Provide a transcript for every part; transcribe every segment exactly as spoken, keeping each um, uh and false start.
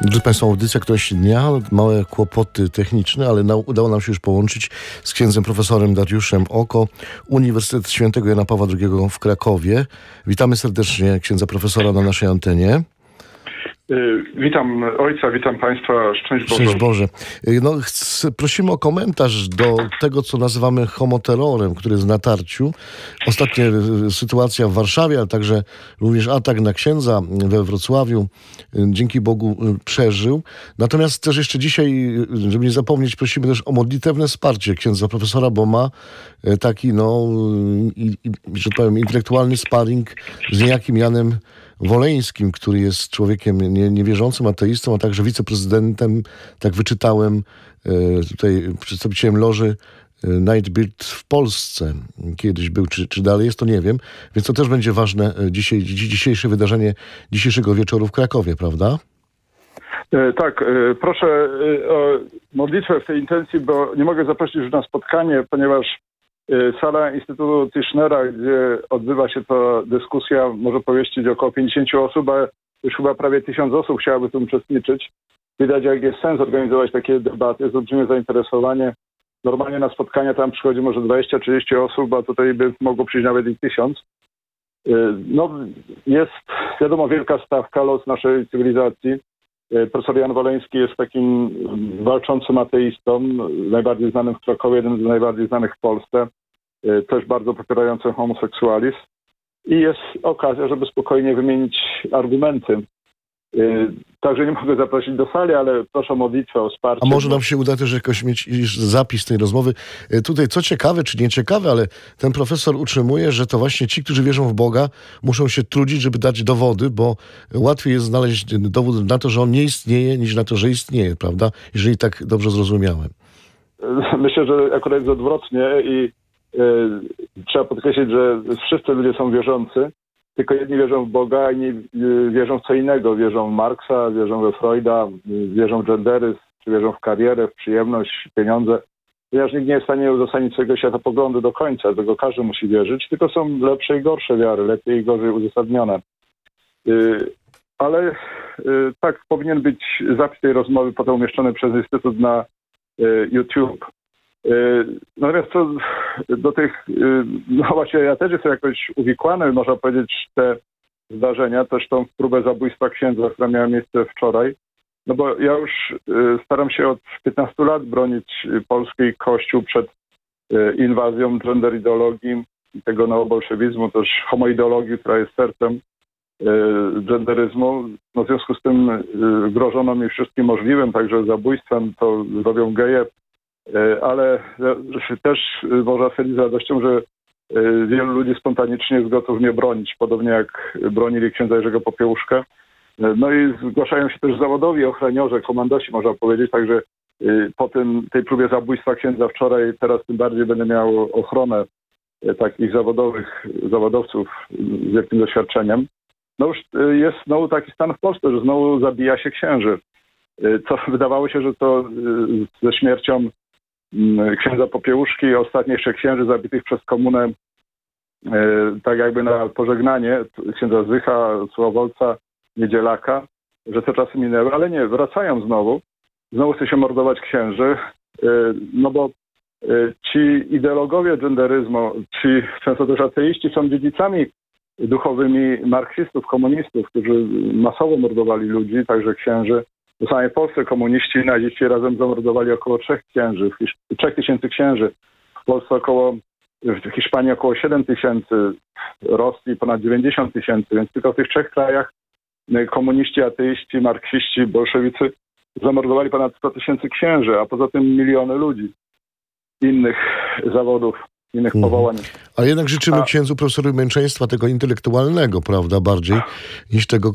Drodzy Państwo, audycja Ktoś Dnia, małe kłopoty techniczne, ale na, udało nam się już połączyć z księdzem profesorem Dariuszem Oko, Uniwersytet Świętego Jana Pawła drugiego w Krakowie. Witamy serdecznie księdza profesora na naszej antenie. Witam ojca, witam Państwa, szczęść Boże. Szczęść Boże. No, chcę, prosimy o komentarz do tego, co nazywamy homoterrorem, który jest w natarciu. Ostatnia sytuacja w Warszawie, ale także również atak na księdza we Wrocławiu, dzięki Bogu przeżył. Natomiast też jeszcze dzisiaj, żeby nie zapomnieć, prosimy też o modlitewne wsparcie księdza profesora, bo ma taki, no, i, i, że powiem, intelektualny sparring z niejakim Janem Woleńskim, który jest człowiekiem nie, niewierzącym, ateistą, a także wiceprezydentem, tak wyczytałem, tutaj przedstawicielem loży Nightbird w Polsce. Kiedyś był, czy, czy dalej jest, to nie wiem. Więc to też będzie ważne dzisiaj, dzisiejsze wydarzenie dzisiejszego wieczoru w Krakowie, prawda? Tak, proszę o modlitwę w tej intencji, bo nie mogę zaprosić już na spotkanie, ponieważ sala Instytutu Tischnera, gdzie odbywa się ta dyskusja, może pomieścić około pięćdziesiąt osób, a już chyba prawie tysiąc osób chciałaby w tym uczestniczyć. Widać, jak jest sens organizować takie debaty, jest olbrzymie zainteresowanie. Normalnie na spotkania tam przychodzi może dwadzieścia trzydzieści osób, a tutaj by mogło przyjść nawet i tysiąc. No, jest, wiadomo, wielka stawka, los naszej cywilizacji. Profesor Jan Woleński jest takim walczącym ateistą, najbardziej znanym w Krakowie, jednym z najbardziej znanych w Polsce, też bardzo popierającym homoseksualizm. I jest okazja, żeby spokojnie wymienić argumenty. Także nie mogę zaprosić do sali, ale proszę o modlitwę, o wsparcie. A może nam się uda też jakoś mieć zapis tej rozmowy. Tutaj co ciekawe, czy nieciekawe, ale ten profesor utrzymuje, że to właśnie ci, którzy wierzą w Boga, muszą się trudzić, żeby dać dowody, bo łatwiej jest znaleźć dowód na to, że on nie istnieje, niż na to, że istnieje, prawda? Jeżeli tak dobrze zrozumiałem. Myślę, że akurat jest odwrotnie i e, trzeba podkreślić, że wszyscy ludzie są wierzący. Tylko jedni wierzą w Boga, a inni wierzą w co innego. Wierzą w Marksa, wierzą we Freuda, wierzą w genderyzm, czy wierzą w karierę, w przyjemność, w pieniądze. Ponieważ nikt nie jest w stanie uzasadnić swojego światopoglądu do końca, dlatego każdy musi wierzyć. Tylko są lepsze i gorsze wiary, lepiej i gorzej uzasadnione. Ale tak powinien być zapis tej rozmowy potem umieszczony przez Instytut na YouTube. Natomiast co do tych, no właśnie ja też jestem jakoś uwikłany, można powiedzieć, te zdarzenia, też tą próbę zabójstwa księdza, która miała miejsce wczoraj, no bo ja już staram się od piętnastu lat bronić polski Kościół przed inwazją gender ideologii i tego neobolszewizmu, też homoideologii, która jest sercem genderyzmu. No w związku z tym grożono mi wszystkim możliwym, także zabójstwem, to zrobią geje. Ale też można stwierdzić z radością, że wielu ludzi spontanicznie jest gotów mnie bronić, podobnie jak bronili księdza Jerzego Popiełuszkę. No i zgłaszają się też zawodowi ochroniarze, komandosi, można powiedzieć, także po tym, tej próbie zabójstwa księdza wczoraj, teraz tym bardziej będę miał ochronę takich zawodowych zawodowców z wielkim doświadczeniem. No już jest znowu taki stan w Polsce, że znowu zabija się księży. Co wydawało się, że to ze śmiercią księdza Popiełuszki, ostatnich trzech księży zabitych przez komunę, tak jakby na pożegnanie księdza Zycha, Sławolca, Niedzielaka, że te czasy minęły, ale nie, wracają znowu. Znowu chce się mordować księży, no bo ci ideologowie genderyzmu, ci często też ateiści są dziedzicami duchowymi marksistów, komunistów, którzy masowo mordowali ludzi, także księży. W samej Polsce komuniści i naziści razem zamordowali około trzech księży, trzech tysięcy księży. W Polsce około, w Hiszpanii około siedem tysięcy, w Rosji ponad dziewięćdziesiąt tysięcy, więc tylko w tych trzech krajach komuniści, ateiści, marksiści, bolszewicy zamordowali ponad sto tysięcy księży, a poza tym miliony ludzi innych zawodów, innych mhm. powołań. Ale jednak życzymy a... księdzu profesorowi męczeństwa tego intelektualnego, prawda, bardziej niż tego,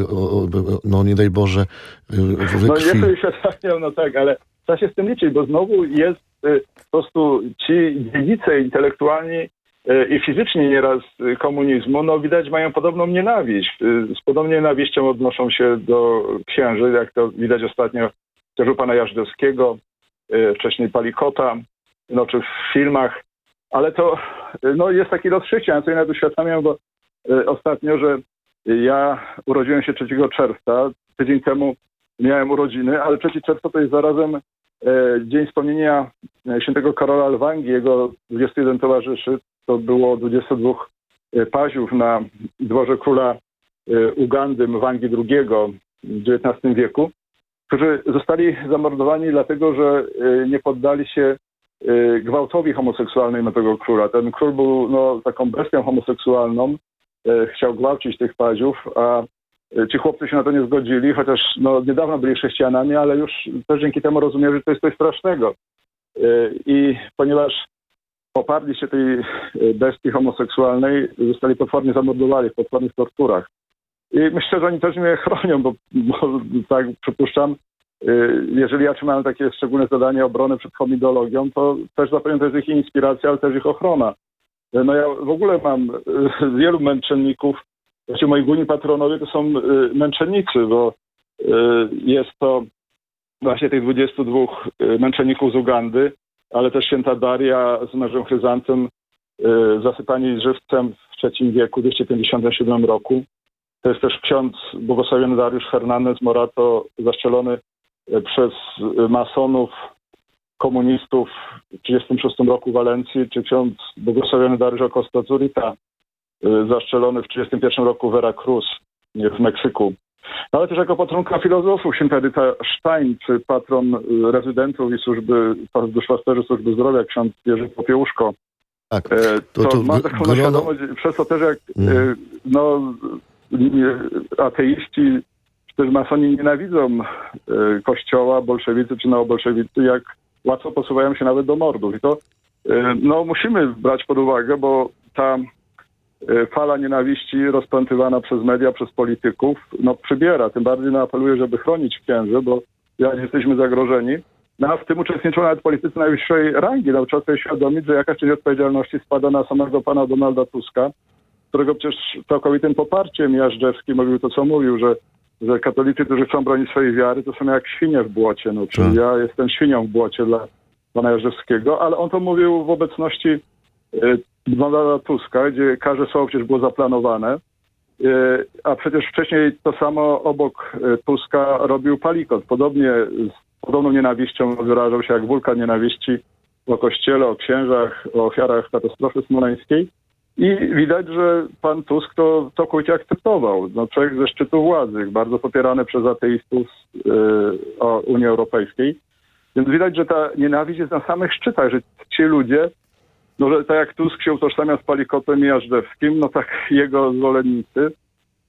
no nie daj Boże, we No krwi. nie to się trafiał, no tak, ale trzeba się z tym liczyć, bo znowu jest po prostu ci dziedzice intelektualni i fizycznie nieraz komunizmu, no widać, mają podobną nienawiść. Z podobną nienawiścią odnoszą się do księży, jak to widać ostatnio też u pana Jażdżowskiego, wcześniej Palikota, no czy w filmach. Ale to no, jest taki los życia. Ja sobie nawet uświadamiam, bo y, ostatnio, że ja urodziłem się trzeciego czerwca. Tydzień temu miałem urodziny, ale trzeci czerwca to jest zarazem e, dzień wspomnienia świętego Karola Lwangi, jego dwudziestu jeden towarzyszy. To było dwudziestu dwóch paziów na dworze króla e, Ugandy, Mwangi drugiego w dziewiętnastym wieku, którzy zostali zamordowani dlatego, że e, nie poddali się e, gwałtowi homoseksualnemu tego króla. Ten król był no, taką bestią homoseksualną, e, chciał gwałcić tych paziów, a ci chłopcy się na to nie zgodzili, chociaż no, niedawno byli chrześcijanami, ale już też dzięki temu rozumieli, że to jest coś strasznego. I ponieważ poparli się tej bestii homoseksualnej, zostali potwornie zamordowani w potwornych torturach. I myślę, że oni też mnie chronią, bo, bo tak przypuszczam, jeżeli ja trzymałem takie szczególne zadanie obrony przed homidologią, to też zapewne to jest ich inspiracja, ale też ich ochrona. No ja w ogóle mam wielu męczenników. Właściwie moi główni patronowie to są y, męczennicy, bo y, jest to właśnie tych dwudziestu dwóch y, męczenników z Ugandy, ale też święta Daria z mężem Chryzantem y, zasypani żywcem w trzecim wieku, dwieście pięćdziesiątym siódmym roku. To jest też ksiądz błogosławiony Dariusz Fernandez Morato, zaszczelony y, przez y, masonów, komunistów w tysiąc dziewięćset trzydziestym szóstym roku w Walencji, czy ksiądz błogosławiony Dariusz Acosta Zurita, zaszczelony w tysiąc dziewięćset trzydziestym pierwszym roku w Veracruz w Meksyku. Ale też jako patronka filozofów, święta Edyta Stein, czy patron rezydentów i służby, duszpasterzy służby zdrowia, ksiądz Jerzy Popiełuszko. Tak, to, to, to mam taką grono... świadomość, przez to też jak mm. no, ateiści, czy też masoni nienawidzą kościoła, bolszewicy czy neobolszewicy, jak łatwo posuwają się nawet do mordów. I to no, musimy brać pod uwagę, bo ta fala nienawiści rozpętywana przez media, przez polityków, no przybiera. Tym bardziej no, apeluję, żeby chronić księży, bo jak jesteśmy zagrożeni. No, a w tym uczestniczą nawet politycy najwyższej rangi. No, trzeba sobie świadomić, że jakaś część odpowiedzialności spada na samego pana Donalda Tuska, którego przecież całkowitym poparciem Jażdżewski mówił to, co mówił, że, że katolicy, którzy chcą bronić swojej wiary, to są jak świnie w błocie. No, czyli ja jestem świnią w błocie dla pana Jażdżewskiego, ale on to mówił w obecności y, Donalda Tuska, gdzie każde słowo przecież było zaplanowane, a przecież wcześniej to samo obok Tuska robił Palikot. Podobnie z podobną nienawiścią wyrażał się jak wulkan nienawiści o Kościele, o księżach, o ofiarach katastrofy smoleńskiej. I widać, że pan Tusk to całkowicie akceptował. No, człowiek ze szczytu władzy, bardzo popierany przez ateistów yy, o Unii Europejskiej. Więc widać, że ta nienawiść jest na samych szczytach, że ci ludzie, no że tak jak Tusk się utożsamia z Palikotem i Jażdżewskim, no tak jego zwolennicy y,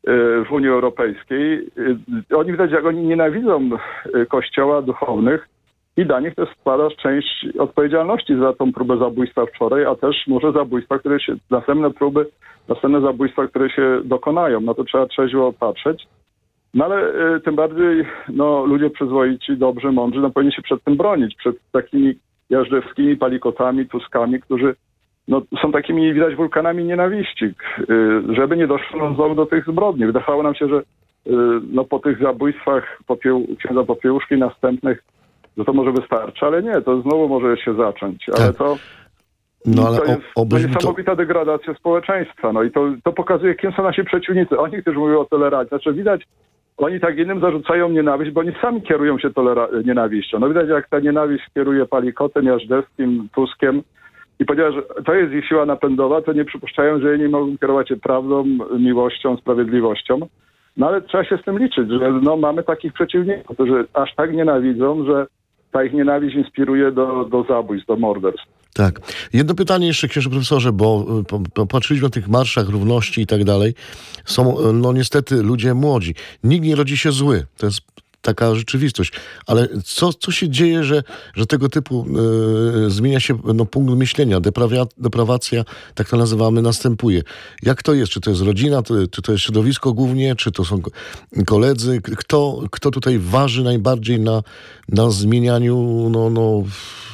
w Unii Europejskiej, y, oni widać, jak oni nienawidzą y, kościoła duchownych i dla nich też spada część odpowiedzialności za tą próbę zabójstwa wczoraj, a też może zabójstwa, które się, następne próby, następne zabójstwa, które się dokonają. No to trzeba trzeźwo patrzeć. No ale y, tym bardziej no, ludzie przyzwoici, dobrzy, mądrzy, no powinni się przed tym bronić, przed takimi Jażdżewskimi, Palikotami, Tuskami, którzy no, są takimi, widać, wulkanami nienawiści, yy, żeby nie doszło znowu do tych zbrodni. Wydawało nam się, że yy, no, po tych zabójstwach Popieł, księdza Popiełuszki i następnych, że to może wystarczy, ale nie, to znowu może się zacząć. Ale tak. to, no, ale to jest o, to niesamowita to... degradacja społeczeństwa. No i to, to pokazuje, kim są nasi przeciwnicy. Oni, którzy mówią o tolerancji. Znaczy widać, oni tak innym zarzucają nienawiść, bo oni sami kierują się tolera- nienawiścią. No widać, jak ta nienawiść kieruje Palikotem, Jażdżewskim, Tuskiem. I ponieważ to jest ich siła napędowa, to nie przypuszczają, że inni mogą kierować się prawdą, miłością, sprawiedliwością. No ale trzeba się z tym liczyć, że no, mamy takich przeciwników, którzy aż tak nienawidzą, że ta ich nienawiść inspiruje do, do zabójstw, do morderstw. Tak. Jedno pytanie jeszcze, księże profesorze, bo patrzyliśmy na tych marszach równości i tak dalej. Są, no niestety, ludzie młodzi. Nikt nie rodzi się zły. To jest taka rzeczywistość. Ale co, co się dzieje, że, że tego typu y, zmienia się no, punkt myślenia, deprawia, deprawacja, tak to nazywamy, następuje. Jak to jest? Czy to jest rodzina, to, czy to jest środowisko głównie, czy to są koledzy? Kto, kto tutaj waży najbardziej na, na zmienianiu no, no,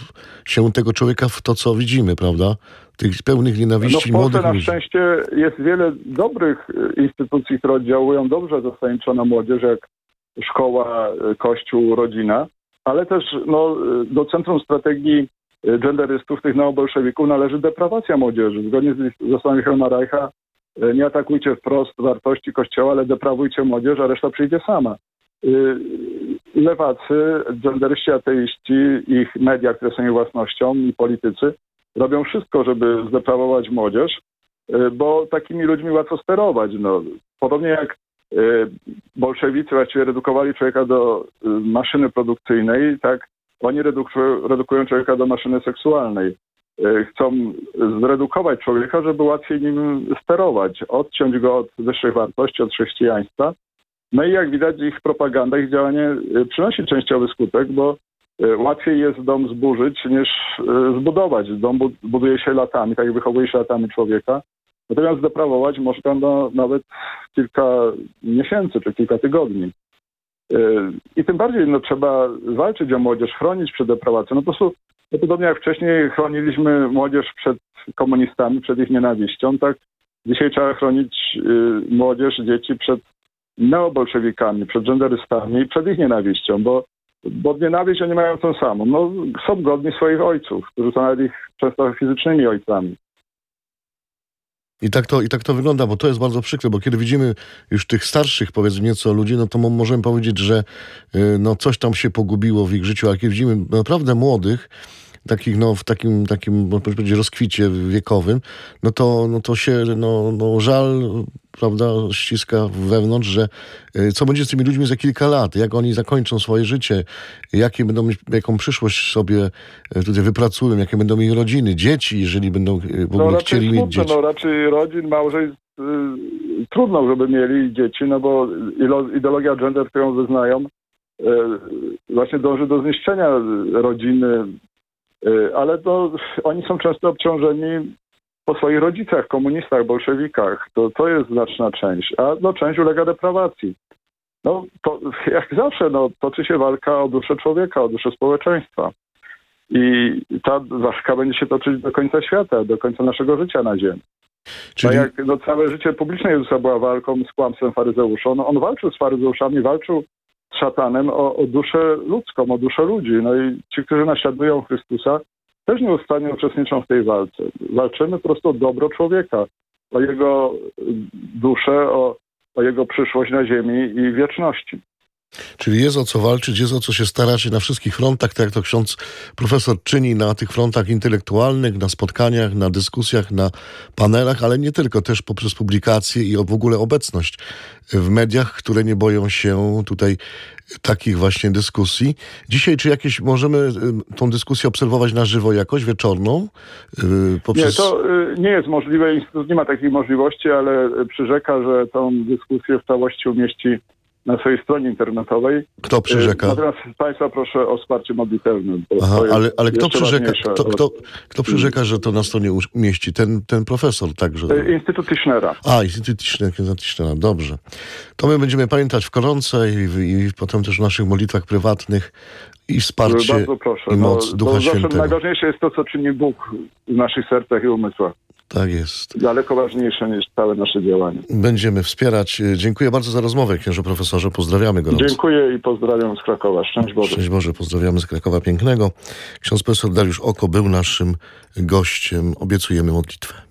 się tego człowieka w to, co widzimy, prawda? Tych pełnych nienawiści no, w młodych Polsce ludzi. Na szczęście jest wiele dobrych instytucji, które oddziałują dobrze zasadniczo na młodzież, jak szkoła, kościół, rodzina, ale też no, do centrum strategii genderystów, tych neobolszewików należy deprawacja młodzieży. Zgodnie z zasadami Helma Reicha nie atakujcie wprost wartości kościoła, ale deprawujcie młodzież, a reszta przyjdzie sama. lewacy, genderyści, ateiści, ich media, które są ich własnością i politycy robią wszystko, żeby zdeprawować młodzież, bo takimi ludźmi łatwo sterować. No, podobnie jak bolszewicy właściwie redukowali człowieka do maszyny produkcyjnej, tak oni redukują, redukują człowieka do maszyny seksualnej. Chcą zredukować człowieka, żeby łatwiej nim sterować, odciąć go od wyższych wartości, od chrześcijaństwa. No i jak widać, ich propaganda, ich działanie przynosi częściowy skutek, bo łatwiej jest dom zburzyć niż zbudować. Dom buduje się latami, tak jak wychowuje się latami człowieka. Natomiast deprawować można no, nawet kilka miesięcy czy kilka tygodni. I tym bardziej no, trzeba walczyć o młodzież, chronić przed deprawacją. No po prostu no, podobnie jak wcześniej chroniliśmy młodzież przed komunistami, przed ich nienawiścią, tak dzisiaj trzeba chronić y, młodzież, dzieci przed neobolszewikami, przed genderystami i przed ich nienawiścią, bo, bo nienawiść oni mają tą samą. No, są godni swoich ojców, którzy są nawet ich często fizycznymi ojcami. I tak, to, I tak to wygląda, bo to jest bardzo przykre, bo kiedy widzimy już tych starszych, powiedzmy nieco ludzi, no to możemy powiedzieć, że no, coś tam się pogubiło w ich życiu, ale kiedy widzimy naprawdę młodych, takich no w takim, takim można powiedzieć, rozkwicie wiekowym, no to, no to się no, no żal, prawda, ściska wewnątrz, że co będzie z tymi ludźmi za kilka lat, jak oni zakończą swoje życie, jakie będą mieć, jaką przyszłość sobie tutaj wypracują, jakie będą ich rodziny, dzieci, jeżeli będą w ogóle no, chcieli smutne, mieć dzieci. No raczej rodzin, małżeństw y, trudno, żeby mieli dzieci, no bo ideologia gender, którą wyznają, y, właśnie dąży do zniszczenia rodziny, ale to oni są często obciążeni po swoich rodzicach, komunistach, bolszewikach. To, to jest znaczna część, a no, część ulega deprawacji. No, to jak zawsze no, toczy się walka o duszę człowieka, o duszę społeczeństwa. I ta walka będzie się toczyć do końca świata, do końca naszego życia na ziemi. Czyli... Tak jak no, całe życie publiczne Jezusa była walką z kłamstwem faryzeusza. No, on walczył z faryzeuszami, walczył z szatanem o, o duszę ludzką, o duszę ludzi. No i ci, którzy naśladują Chrystusa, też nieustannie uczestniczą w tej walce. Walczymy po prostu o dobro człowieka, o jego duszę, o, o jego przyszłość na ziemi i wieczności. Czyli jest o co walczyć, jest o co się starać na wszystkich frontach, tak jak to ksiądz profesor czyni na tych frontach intelektualnych, na spotkaniach, na dyskusjach, na panelach, ale nie tylko, też poprzez publikacje i w ogóle obecność w mediach, które nie boją się tutaj takich właśnie dyskusji. Dzisiaj czy jakieś możemy tą dyskusję obserwować na żywo jakoś, wieczorną? Poprzez... Nie, to nie jest możliwe, Instytut nie ma takiej możliwości, ale przyrzeka, że tą dyskusję w całości umieści na swojej stronie internetowej. Kto przyrzeka? Natomiast Państwa proszę o wsparcie modlitewne. Aha, ale, ale kto przyrzeka, kto, kto, kto przyrzeka, że to na stronie umieści? Ten, ten profesor także. Instytut Tischnera. A, Instytut Tischnera, dobrze. To my będziemy pamiętać w koronce i, i potem też w naszych modlitwach prywatnych i wsparcie Bardzo proszę. i moc no, Ducha Świętego. Najważniejsze jest to, co czyni Bóg w naszych sercach i umysłach. Tak jest. Daleko ważniejsze niż całe nasze działanie. Będziemy wspierać. Dziękuję bardzo za rozmowę, księże profesorze. Pozdrawiamy gorąco. Dziękuję i pozdrawiam z Krakowa. Szczęść Boże. Szczęść Boże, pozdrawiamy z Krakowa pięknego. Ksiądz profesor Dariusz Oko był naszym gościem. Obiecujemy modlitwę.